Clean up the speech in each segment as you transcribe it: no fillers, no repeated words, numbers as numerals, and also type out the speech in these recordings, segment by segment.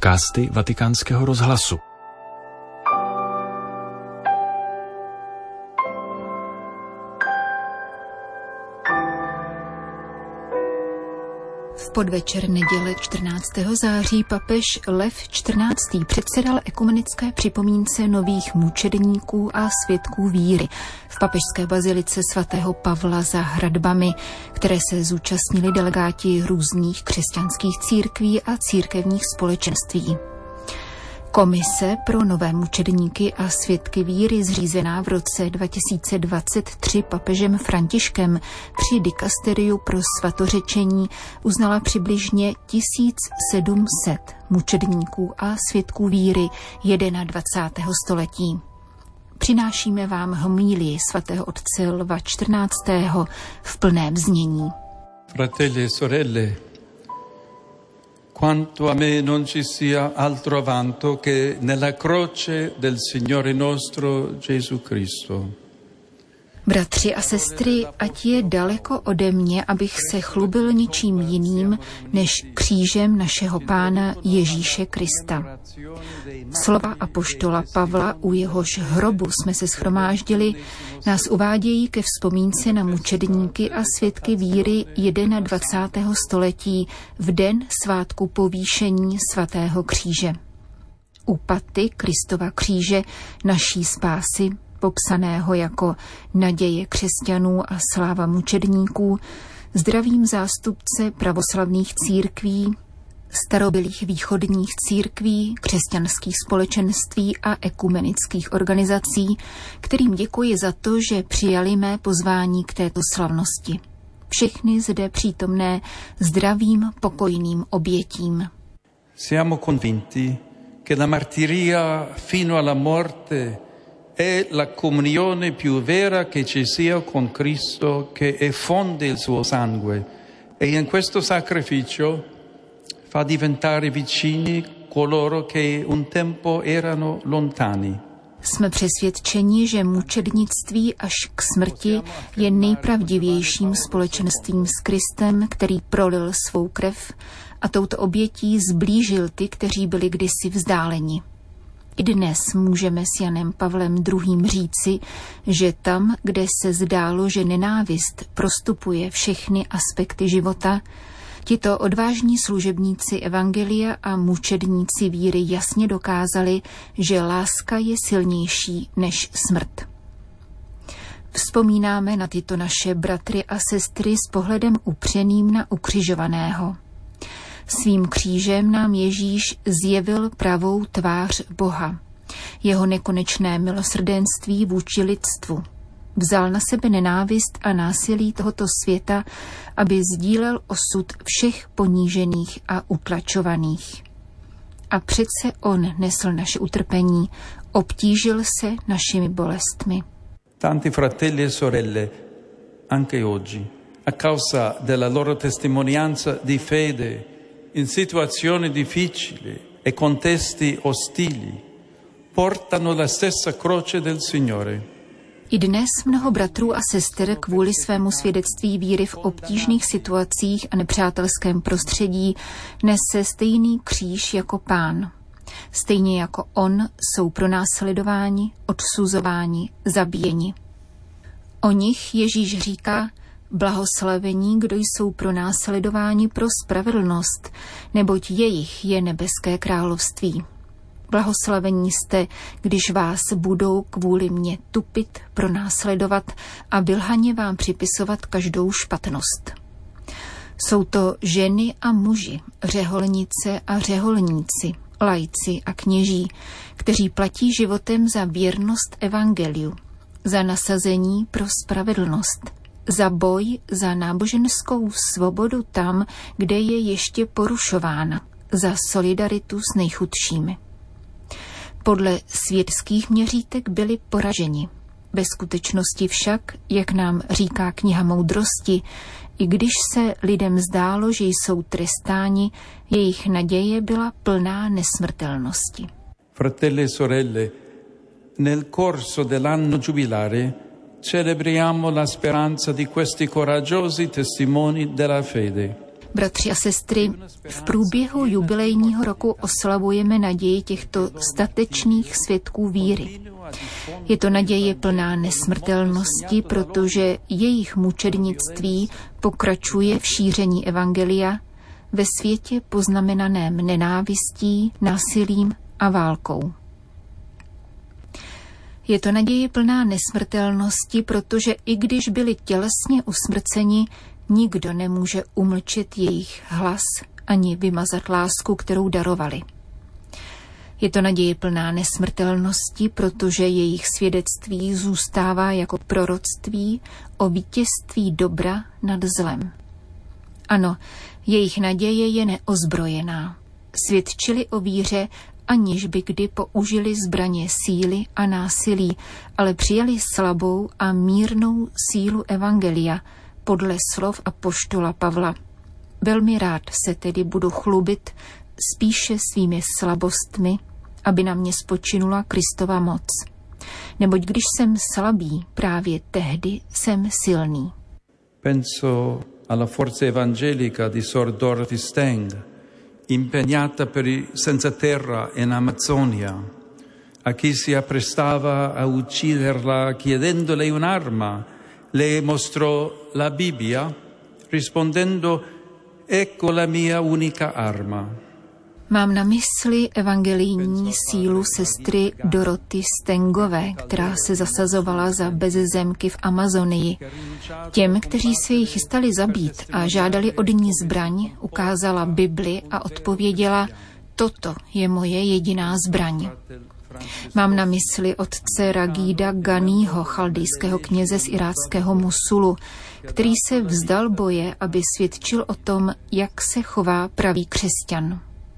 Podcasty Vatikánského rozhlasu. V podvečer neděle 14. září papež Lev XIV. Předsedal ekumenické připomínce nových mučedníků a svědků víry v papežské bazilice svatého Pavla za hradbami, které se zúčastnili delegáti různých křesťanských církví a církevních společenství. Komise pro nové mučedníky a svědky víry, zřízená v roce 2023 papežem Františkem při dikasteriu pro svatořečení, uznala přibližně 1700 mučedníků a svědků víry 21. století. Přinášíme vám homílii svatého otce Lva XIV. V plném znění. Fratelli e sorelle, quanto a me non ci sia altro avanto che nella croce del Signore nostro Gesù Cristo. Bratři a sestry, ať je daleko ode mě, abych se chlubil ničím jiným, než křížem našeho Pána Ježíše Krista. Slova apoštola Pavla, u jehož hrobu jsme se shromáždili, nás uvádějí ke vzpomínce na mučedníky a svědky víry 21. století v den svátku povýšení svatého kříže. U paty Kristova kříže, naší spásy, popsaného jako naděje křesťanů a sláva mučedníků, zdravím zástupce pravoslavných církví, starobylých východních církví, křesťanských společenství a ekumenických organizací, kterým děkuji za to, že přijali mé pozvání k této slavnosti. Všechny zde přítomné zdravým, pokojným obětím. Siamo convinti che la martiria fino alla morte è la comunione più vera che ci sia con Cristo, che effonde il suo sangue e in questo sacrificio fa diventare vicini coloro che un tempo erano lontani. Jsme přesvědčeni, že mučednictví až k smrti je nejpravdivějším společenstvím s Kristem, který prolil svou krev a touto obětí zblížil ty, kteří byli kdysi vzdáleni. I dnes můžeme s Janem Pavlem II. Říci, že tam, kde se zdálo, že nenávist prostupuje všechny aspekty života, tito odvážní služebníci evangelia a mučedníci víry jasně dokázali, že láska je silnější než smrt. Vzpomínáme na tyto naše bratry a sestry s pohledem upřeným na ukřižovaného. Svým křížem nám Ježíš zjevil pravou tvář Boha, jeho nekonečné milosrdenství vůči lidstvu. Vzal na sebe nenávist a násilí tohoto světa, aby sdílel osud všech ponížených a utlačovaných. A přece on nesl naše utrpení, obtížil se našimi bolestmi. Tanti fratelli e sorelle, anche oggi, a causa della loro testimonianza di fede, in situazioni difficili e contesti ostili, portano la stessa croce del Signore. I dnes mnoho bratrů a sester kvůli svému svědectví víry v obtížných situacích a nepřátelském prostředí nese stejný kříž jako Pán. Stejně jako on jsou pronásledováni, odsuzováni, zabíjeni. O nich Ježíš říká: blahoslavení, kdo jsou pronásledováni pro spravedlnost, neboť jejich je nebeské království. Blahoslavení jste, když vás budou kvůli mě tupit, pronásledovat a vylhaně vám připisovat každou špatnost. Jsou to ženy a muži, řeholnice a řeholníci, laici a kněží, kteří platí životem za věrnost evangeliu, za nasazení pro spravedlnost, za boj za náboženskou svobodu tam, kde je ještě porušována, za solidaritu s nejchudšími. Podle světských měřítek byli poraženi. Ve skutečnosti však, jak nám říká kniha Moudrosti, i když se lidem zdálo, že jsou trestáni, jejich naděje byla plná nesmrtelnosti. Fratelli e sorelle, nel corso dell'anno giubilare celebriamo la speranza di questi coraggiosi testimoni della fede. Bratři a sestry, v průběhu jubilejního roku oslavujeme naději těchto statečných svědků víry. Je to naděje plná nesmrtelnosti, protože jejich mučednictví pokračuje v šíření evangelia ve světě poznamenaném nenávistí, násilím a válkou. Je to naděje plná nesmrtelnosti, protože i když byli tělesně usmrceni, nikdo nemůže umlčet jejich hlas ani vymazat lásku, kterou darovali. Je to naděje plná nesmrtelnosti, protože jejich svědectví zůstává jako proroctví o vítězství dobra nad zlem. Ano, jejich naděje je neozbrojená. Svědčili o víře, aniž by kdy použili zbraně síly a násilí, ale přijali slabou a mírnou sílu evangelia, podle slov apoštola Pavla. Velmi rád se tedy budu chlubit spíše svými slabostmi, aby na mě spočinula Kristova moc. Neboť když jsem slabý, právě tehdy jsem silný. Penso alla forza evangelica di Sor Dorothy Stang, impegnata per i senza terra in Amazzonia, a chi si apprestava a ucciderla chiedendole un'arma. Le mostrò la Bibbia, rispondendo, ecco la mia unica arma. Mám na mysli evangelijní sílu sestry Doroty Stangové, která se zasazovala za bezzemky v Amazonii. Těm, kteří se ji chystali zabít a žádali od ní zbraň, ukázala Bibli a odpověděla, toto je moje jediná zbraň. Mám na mysli otce Ragída Ganího, chaldejského kněze z iráckého Mosulu, který se vzdal boje, aby svědčil o tom, jak se chová pravý křesťan.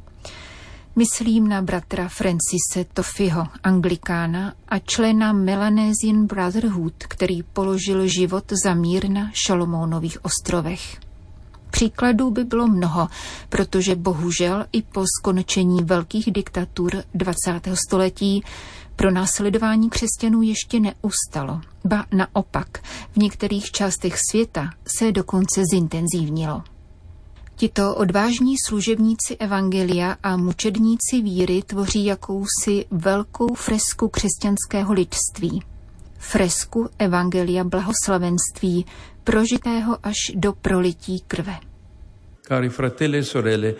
Myslím na bratra Francise Toffyho, anglikána a člena Melanesian Brotherhood, který položil život za mír na Šalomónových ostrovech. Příkladů by bylo mnoho, protože bohužel i po skončení velkých diktatur 20. století pronásledování křesťanů ještě neustalo, ba naopak, v některých částech světa se dokonce zintenzívnilo. Tito odvážní služebníci evangelia a mučedníci víry tvoří jakousi velkou fresku křesťanského lidství. Fresku evangelia blahoslavenství, prožitého až do prolití krve. Cari fratelli e sorelle,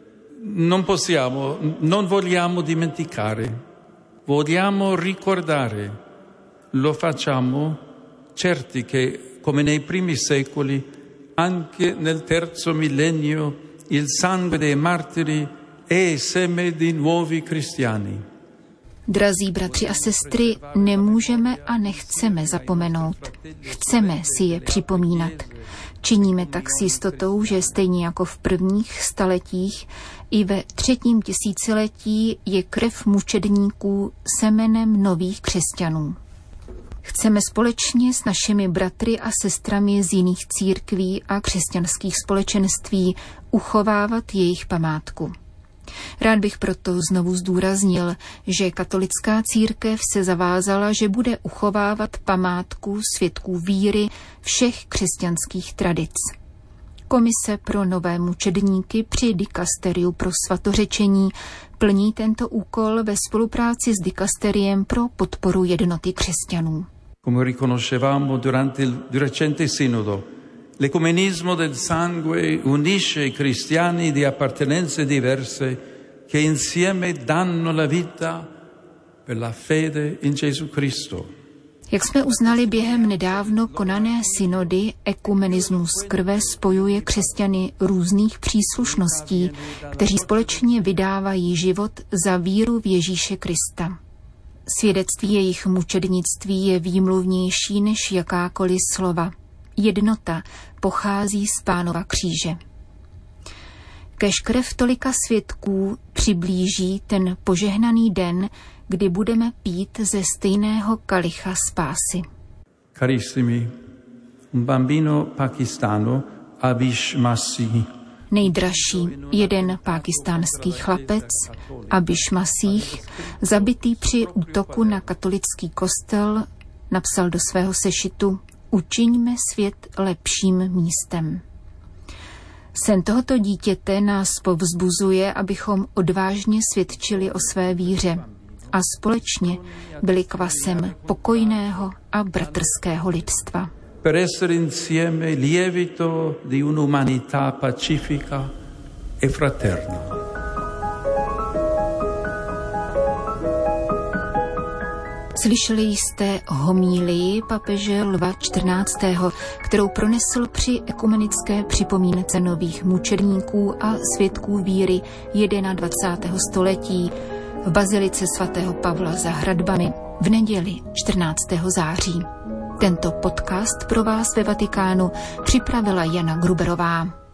non vogliamo dimenticare, vogliamo ricordare. Lo facciamo certi che, come nei primi secoli, anche nel terzo millennio, il sangue dei martiri è seme di nuovi cristiani. Drazí bratři a sestry, nemůžeme a nechceme zapomenout. Chceme si je připomínat. Činíme tak s jistotou, že stejně jako v prvních staletích, i ve 3. tisíciletí je krev mučedníků semenem nových křesťanů. Chceme společně s našimi bratry a sestrami z jiných církví a křesťanských společenství uchovávat jejich památku. Rád bych proto znovu zdůraznil, že katolická církev se zavázala, že bude uchovávat památku svědků víry všech křesťanských tradic. Komise pro nové mučedníky při dikasteriu pro svatořečení plní tento úkol ve spolupráci s dikasteriem pro podporu jednoty křesťanů. Come riconoscevamo durante il recente sinodo, l'ecumenismo del sangue unisce i cristiani di appartenenze diverse che insieme danno la vita per la fede in Gesù Cristo. Jak jsme uznali během nedávno konané synody, ekumenismus krve spojuje křesťany různých příslušností, kteří společně vydávají život za víru v Ježíše Krista. Svědectví jejich mučednictví je výmluvnější než jakákoliv slova. Jednota pochází z Pánova kříže. Kéž krev tolika svědků přiblíží ten požehnaný den, kdy budeme pít ze stejného kalicha spásy. Carissimi, un bambino pakistano, Abish Masih. Nejdražší, jeden pákistánský chlapec, Abish Masih, zabitý při útoku na katolický kostel, napsal do svého sešitu: Učiňme svět lepším místem. Sen tohoto dítěte nás povzbuzuje, abychom odvážně svědčili o své víře a společně byli kvasem pokojného a bratrského lidstva. Per essere insieme lievito di un'umanità pacifica e fraterna. Slyšeli jste homílii papeže Lva XIV., kterou pronesl při ekumenické připomínce nových mučedníků a svědků víry 21. století v bazilice svatého Pavla za hradbami v neděli 14. září. Tento podcast pro vás ve Vatikánu připravila Jana Gruberová.